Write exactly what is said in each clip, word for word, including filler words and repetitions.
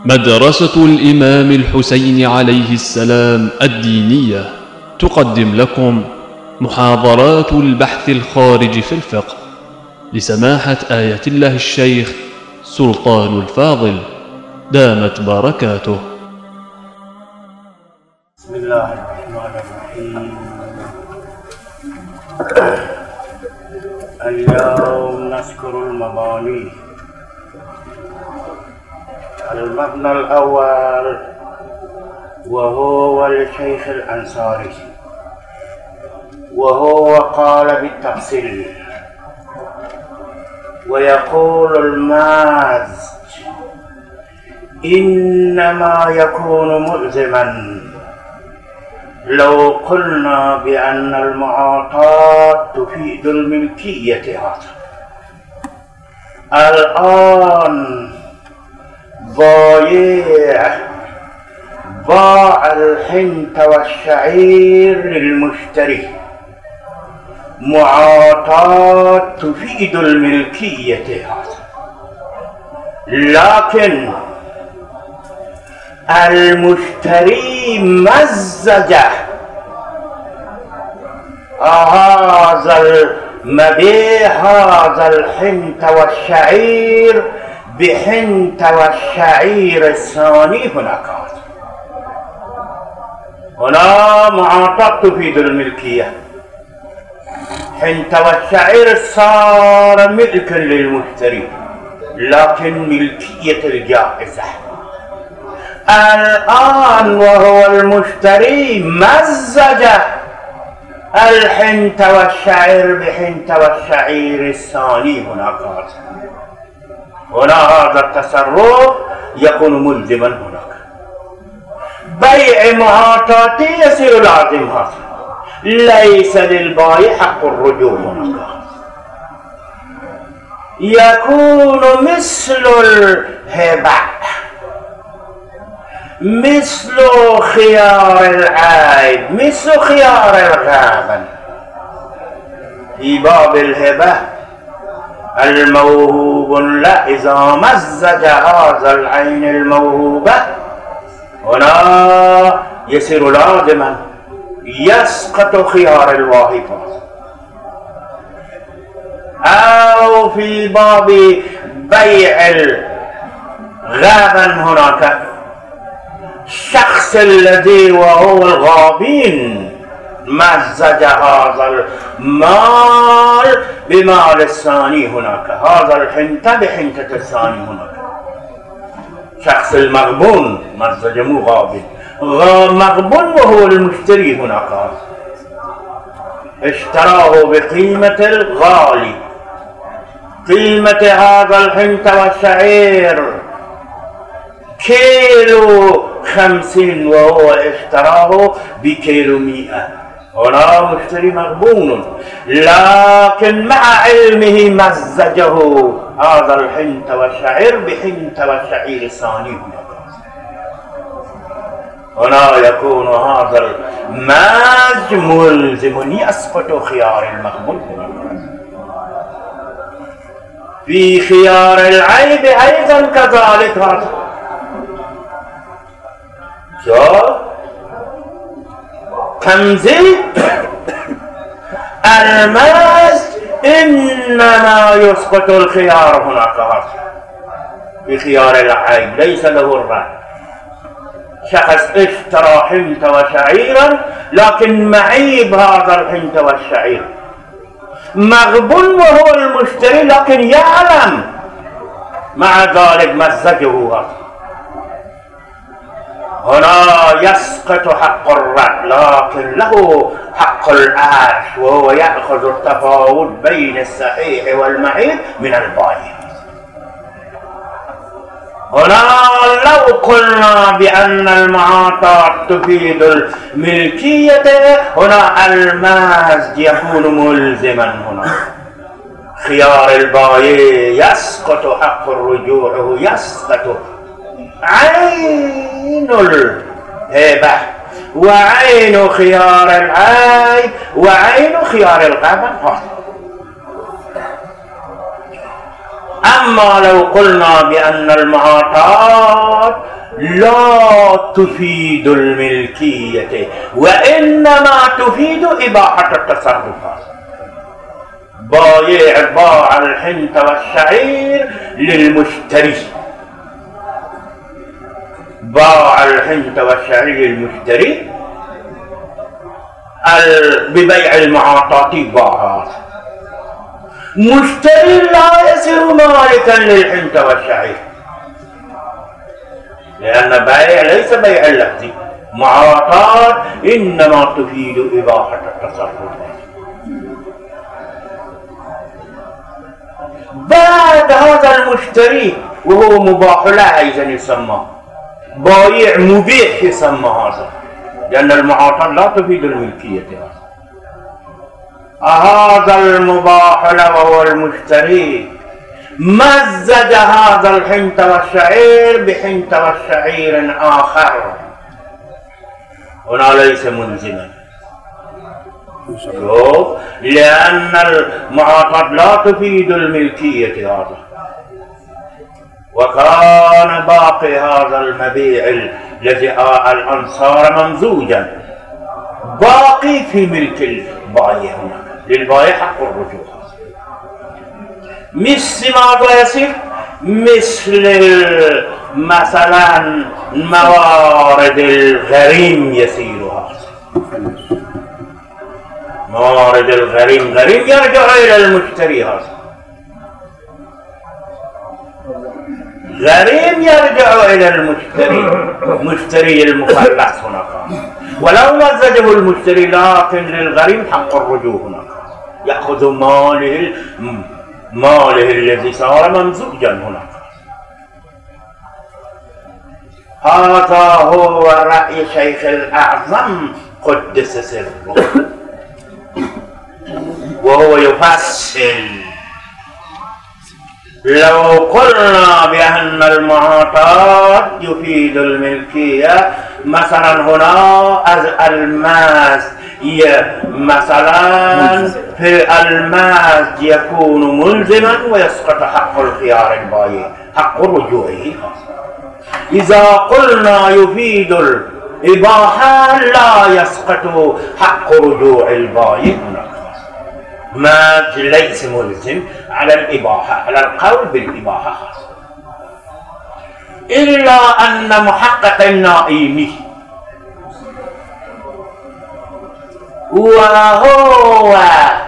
مدرسة الإمام الحسين عليه السلام الدينية تقدم لكم محاضرات البحث الخارج في الفقه لسماحة آية الله الشيخ سلطان الفاضل دامت بركاته. بسم الله الرحمن الرحيم. اليوم نذكر المباني. المبنى الأول وهو الشيخ الأنصاري، وهو قال بالتفصيل ويقول المازج إنما يكون ملزما لو قلنا بأن المعاطاة تفيد الملكية. هذا الآن ضايع باع الحنت والشعير للمشتري، معاطاة تفيد الملكية. هذا لكن المشتري مزج هذا المبيع هذا الحنت والشعير بحنت والشعير الثاني. هناك هنا معاطاة تفيد الملكية، حنت والشعير صار ملكا للمشتري لكن ملكية الجائزة. الآن وهو المشتري مزج الحنت والشعير بحنت والشعير الثاني. هناك هنا هذا التصرف يكون ملزما. هناك بيع معاطاتي يصير لازم. هذا ليس للبائع حق الرجوع. هناك يكون مثل الهبة، مثل خيار العيب، مثل خيار الغابن. في باب الهبة الموهوب لا إذا مزج هذا العين الموهوبة هنا يصير لازما، يسقط خيار الواهب. أو في باب بيع الغابن هناك الشخص الذي وهو الغابين مزج هذا المال بمال الثاني. هناك هذا الحنت بحنتة الثاني. هناك شخص المغبون مزج مو غابن، مغبون وهو المشتري. هناك اشتراه بقيمة الغالي، قيمة هذا الحنت والشعير كيلو خمسين وهو اشتراه بكيلو مئة. هنا مشتري مغبون لكن مع علمه مزجه هذا الحنت والشعير بحنت والشعير الثاني. هنا يكون هذا الماج ملزم، يسقط خيار المغبون. في خيار العيب أيضا كذلك. هذا شو تمزيج الماز إنما يسقط الخيار. هناك هذا بخيار العيب ليس له الرأي. شخص اشترى حنت وشعيرا لكن معيب هذا الحنت والشعير، مغبون وهو المشتري لكن يعلم، مع ذلك مزجه. هذا هنا يسقط حق الرد لكن له حق العاش، وهو يأخذ التفاوت بين الصحيح والمعيب من البائع. هنا لو قلنا بأن المعاطاة تفيد الملكية هنا المازج يكون ملزما. هنا خيار البائع يسقط حق الرجوع، يسقط عين الهبة وعين خيار العيب وعين خيار الغبن. أما لو قلنا بأن المعاطات لا تفيد الملكية وإنما تفيد إباحة التصرفات، بايع باع الحنطة والشعير للمشتري، باع الحنطة والشعير للمشتري ببيع المعاطات باعات، مشتري لا يصير مالكا للحنطة والشعير، لأن بيع ليس بيع اللفظي، معاطات إنما تفيد إباحة التصرفات. بعد هذا المشتري وهو مباح له أيضا يسمى بايع مبيح يسمى هذا، لأن المعاطات لا تفيد الملكية. هذا المباح له وهو المشتري مزج هذا الحنط والشعير بحنط والشعير آخر، هنا ليس ملزما، لأن المعاطات لا تفيد الملكية هذا، وكان باقي هذا المبيع الذي الآن صار ممزوجا باقي في ملك البائع، هناك للبائع حق الرجوع. مثل ماذا يصير؟ مثل مثلا موارد الغريم يصير هذا، موارد الغريم غريم يرجع إلى المشتري، هذا غريم يرجع إلى المشتري، مشتري المخلص هناك، ولو مزجه المشتري لكن للغريم حق الرجوع هناك، يأخذ ماله ماله الذي صار ممزوجا هناك. هذا هو رأي شيخ الأعظم قدس سره، وهو يفصل. لو قلنا بأن المعاطات يفيد الملكية، مثلا هنا الماس مثلا في الماس يكون ملزما ويسقط حق الخيار البائع، حق رجوعه. إذا قلنا يفيد الإباحة لا يسقط حق رجوع البائع، ما ليس ملزم على الإباحة، على القول بالإباحة، إلا أن محقق النائمي وهو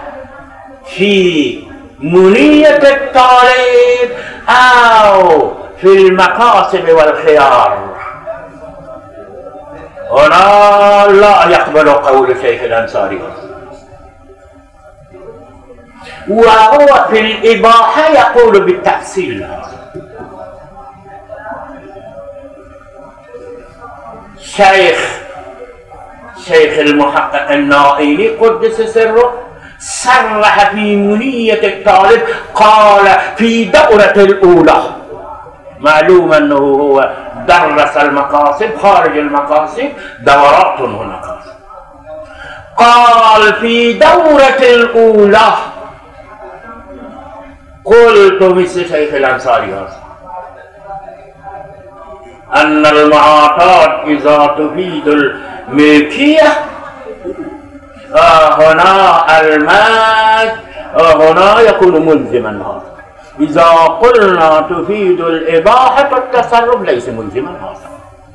في منية الطالب أو في المقاصد والخيار، هنا لا يقبل قول شيخ الأنصاري، وهو في الإباحة يقول بالتفصيل. شيخ شيخ المحقق النائمي قدس سره صرح في منية الطالب، قال في دورة الأولى، معلوم أنه هو درس المقاصد خارج المقاصد دورات هناك، قال في دورة الأولى قلت مثل شيخ الأنصاري هذا أن المعاطات إذا تفيد الملكية هنا المال هنا يكون ملزما، هذا إذا قلنا تفيد الإباحة التصرف ليس ملزما هذا.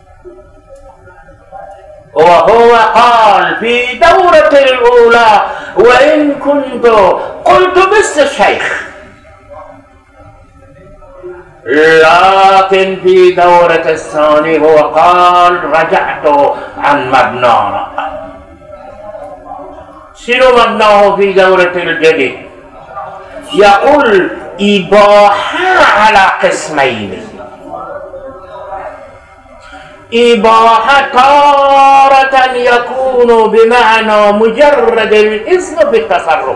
وهو قال في دورة الأولى وإن كنت قلت مثل الشيخ، لكن في دورة الثانية هو قال رجعت عن مبنانا. شنو مبناه في دورة الجديد؟ يقول إباحة على قسمين، إباحة تارة يكون بمعنى مجرد الإذن في التصرف،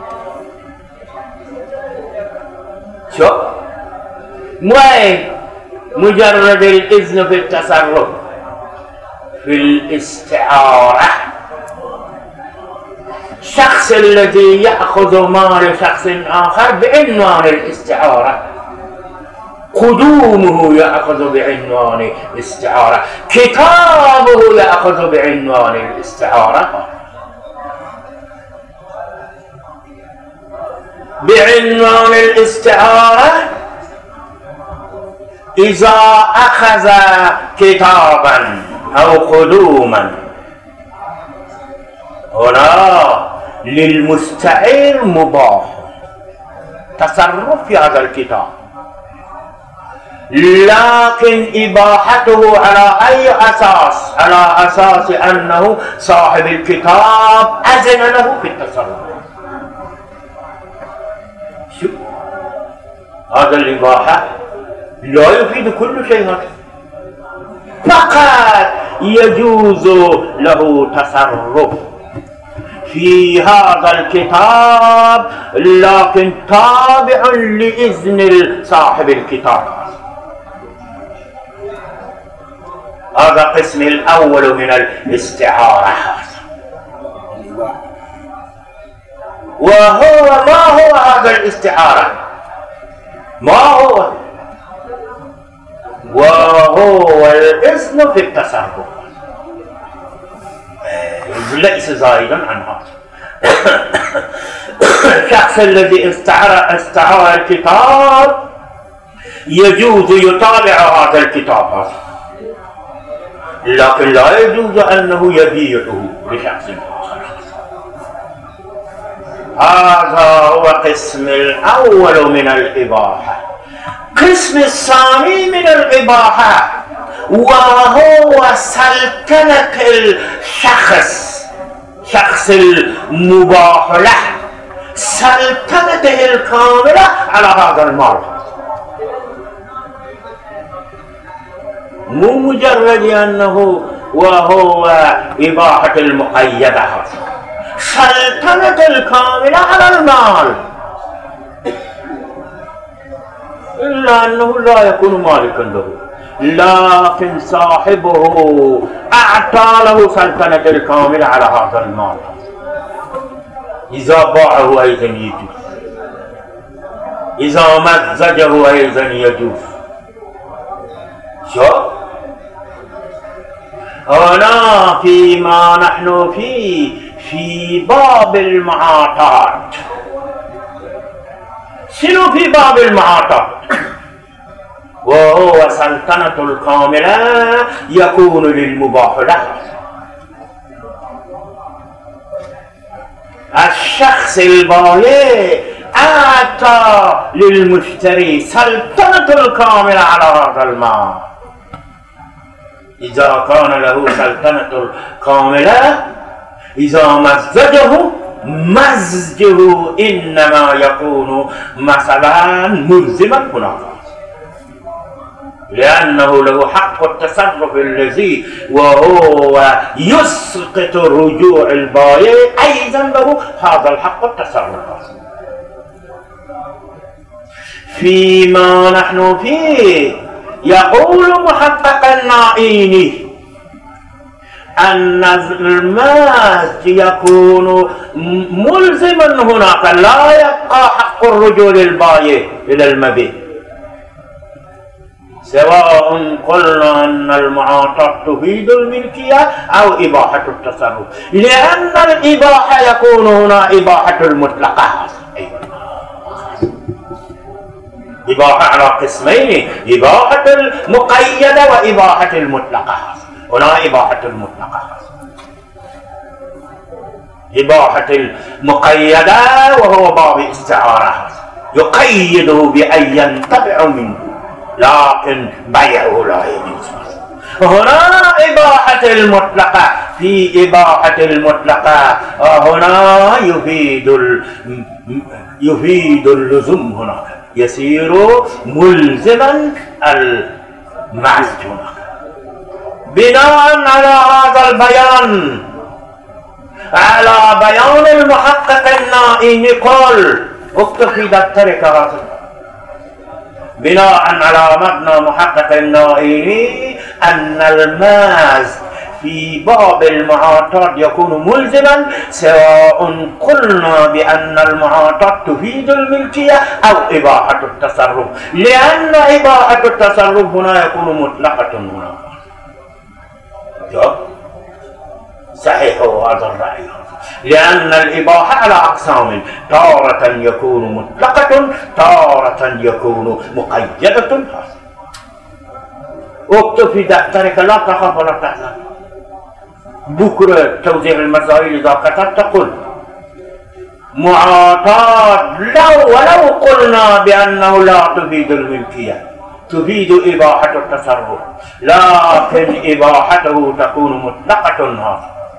شو؟ وين مجرد الإذن في التصرف؟ في الاستعارة، شخص الذي يأخذ مال شخص آخر بعنوان الاستعارة قدومه يأخذ بعنوان الاستعارة، كتابه يأخذ بعنوان الاستعارة. بعنوان الاستعارة إذا أخذ كتابا أو قدوما، هنا للمستعير مباح تصرف في هذا الكتاب، لكن إباحته على أي أساس؟ على أساس أنه صاحب الكتاب أذن له في التصرف. شو هذا الإباحة؟ لا يفيد كل شيء، هذا فقط يجوز له تصرف في هذا الكتاب، لكن تابع لإذن صاحب الكتاب. هذا قسم الأول من الاستعارة. وهو ما هو هذا الاستعارة؟ ما هو؟ وهو الإذن في التصرف، ليس زائدا عن هذا. الشخص الذي استعار استعار الكتاب يجوز يتابع هذا الكتاب هذا، لكن لا يجوز أنه يبيعه لشخص آخر. هذا هو قسم الأول من الإباحة. قسم الثاني من الإباحة وهو سلطنة الشخص، شخص المباح له، سلطنته الكاملة على هذا المال، مو مجرد أنه وهو إباحة المقيدة، سلطنة الكاملة على المال، إلا أنه لا يكون مالكا له، لكن صاحبه أعطى له سلطنة الكاملة على هذا المال. إذا باعه أيضا يجوز، إذا مزجه أيضا يجوز. شو؟ هنا فيما نحن فيه في باب المعاطات. شنو في باب المعاطات؟ وهو سلطنة الكاملة يكون للمباح له. الشخص البايع أعطى للمشتري سلطنة الكاملة على هذا المال. إذا كان له سلطنة الكاملة، إذا مزجه مزجه إنما يكون مثلا ملزما هناك، لأنه له حق التصرف الذي وهو يسقط رجوع البائع، أيضا له هذا الحق التصرف. فيما نحن فيه يقول محقق النائيني أن المزج يكون ملزما هناك، لا يبقى حق الرجوع للبائع إلى المبيع، سواء قلنا أن المعاطاة تفيد الملكية أو إباحة التصرف، لأن الإباحة يكون هنا إباحة المطلقة. إباحة على قسمين، إباحة المقيدة وإباحة المطلقة. هنا إباحة المطلقة، إباحة المقيدة وهو باب استعارة يقيده بأن ينتفع منه، لكن بيعه لا يجوز. هنا إباحة المطلقة، في إباحة المطلقة هنا يفيد يفيد اللزوم، هنا يصير ملزما المعزج هنا. بناء على هذا البيان، على بيان المحقق النائيني، قال اكتب في دفترك هذا. بناء على مبنى محقق النائيني أن الماز في باب المعاطات يكون ملزما سواء قلنا بأن المعاطات تفيد الملكية أو إباحة التصرف، لأن إباحة التصرف هنا يكون مطلقة هنا. صحيح هذا الرأي، لأن الإباحة على أقسام، تارة يكون مطلقة، تارة يكون مقيدة. اكتب في دفترك لا تخاف ولا تحزن. بكرة توزيع المسائل إذا كتبت تقول معاطاة لو ولو قلنا بأنه لا تفيد الملكية، تفيد إباحة التصرف، لكن إباحته تكون مطلقة.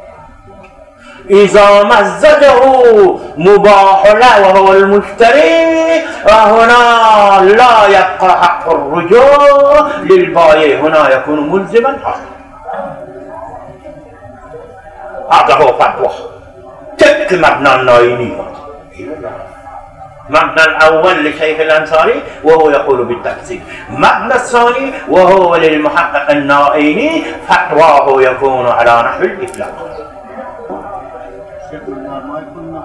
إذا مزجه مباح له وهو المشتري، وهنا لا يبقى حق الرجوع للبائع، هنا يكون ملزما. هذا هو فتوى تك مبنى النائني. مبنى الأول لشيخ الأنصاري وهو يقول بالتفسير، مبنى الثاني وهو للمحقق النائني فتواه يكون على نحو الإطلاق. ما يكون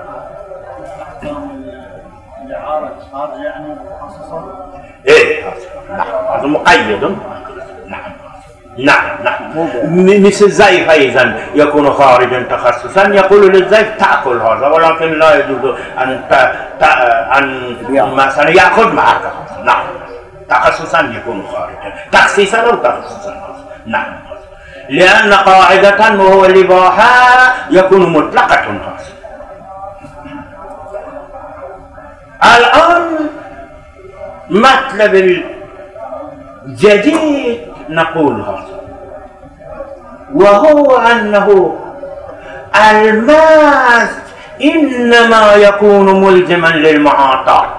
احكام الاعاره خارج يعني مخصصه؟ ايه هذا مقيد. نعم نعم نعم مثل زيف ايضا يكون خارجا تخصصا، يقول للزيف تاكل هذا، ولكن لا يجوز ان ت... ت... ان مثلا ياخذ معك. نعم تخصصا يكون خارجا، تخصيصا او تخصصا. نعم لأن قاعدة وهو الإباحة يكون مطلقة. الآن مطلب الجديد نقول هذا، وهو أنه المزج إنما يكون ملزما للمعاطاة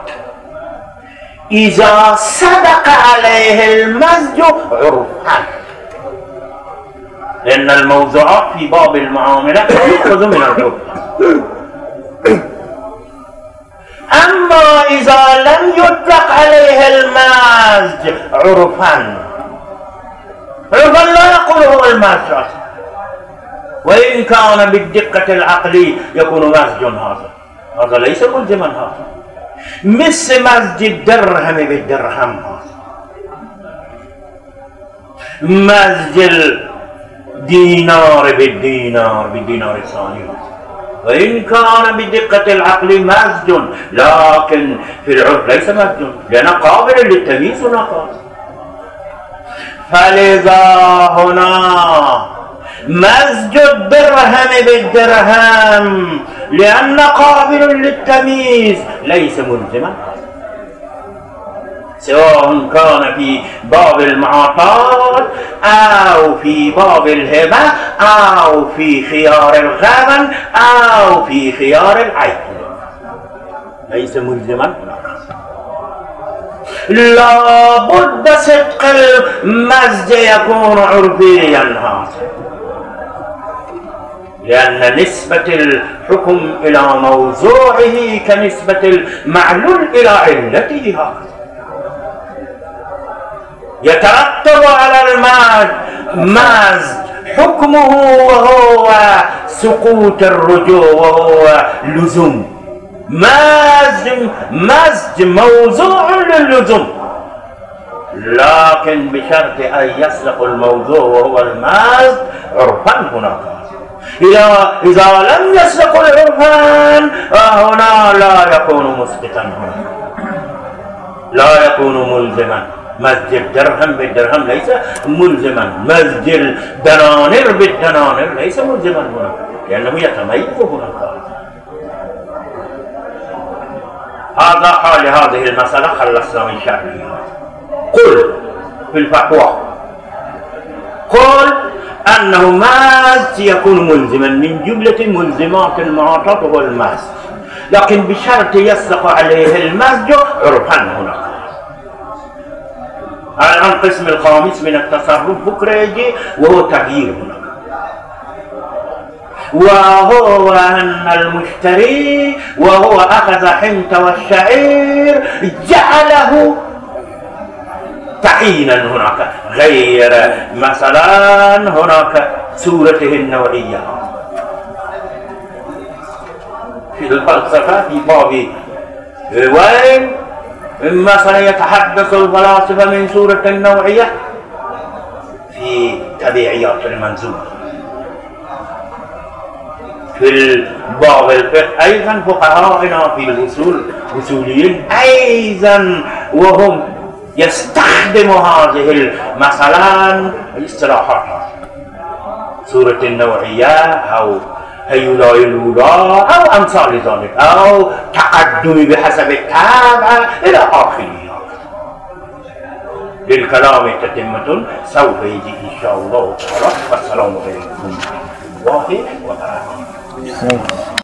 إذا صدق عليه المزج عرفا، لأن الموضوعات في باب المعاملة يأخذ من العرف. أما إذا لم يطلق عليه المزج عرفا، عرفا لا يقول هو المزج، وإن كان بالدقة العقلية يكون مزج هذا، هذا ليس ملزما. هذا مثل مزج الدرهم بالدرهم، هذا مزج دينار بالدينار بالدينار الثاني، وإن كان بدقة العقل مزج، لكن في العرف ليس مزج، لأنه قابل للتمييز ونقاص. فلذا هنا مزج الدرهم بالدرهم لأن قابل للتمييز ليس ملزما، سواء كان في باب المعاطات أو في باب الهبة أو في خيار الغبن أو في خيار العيب، ليس ملزما. لا بد صدق المزج يكون عرفيا هذا، لأن نسبة الحكم إلى موضوعه كنسبة المعلول إلى علته هذا. يترتب على المزج حكمه وهو سقوط الرجوع وهو لزوم. مزج مزج موضوع للزوم، لكن بشرط أن يصدق الموضوع وهو المزج عرفا. هناك إذا إذا لم يصدق العرفان هنا لا يكون مسقطا، هنا لا يكون ملزما. مزج الدرهم بالدرهم ليس ملزما، مزج الدنانير بالدنانير ليس ملزما هنا، لأنه يتميز هناك. هذا حال هذه المسألة، خلصنا من شأنها. قل في الفتوى، قل أنه مزج يكون ملزما من جملة ملزمات المعاطاة هو المزج، لكن بشرط يصدق عليه المزج عرفا هناك. الآن القسم الخامس من التصرف بكرة يجي وهو تغيير هناك، وهو أن المشتري وهو أخذ حنطة والشعير جعله تعيينا هناك، غير مثلا هناك صورته النوعية في الفلسفة في باب وين مثلا يتحدث الفلاسفة من صورة النوعية في طبيعيات المنزول. في الباب الفقه أيضا فقهاءنا في الأصول أصوليين أيضا وهم يستخدموا هذه مثلا الاصطلاحات، صورة النوعية أو هيولا الأولى أو أمثال ذلك، أو تقدم بحسب التابع إلى آخره. للكلام تتمة سوف يجي إن شاء الله تعالى. والسلام عليكم ورحمة الله وبركاته.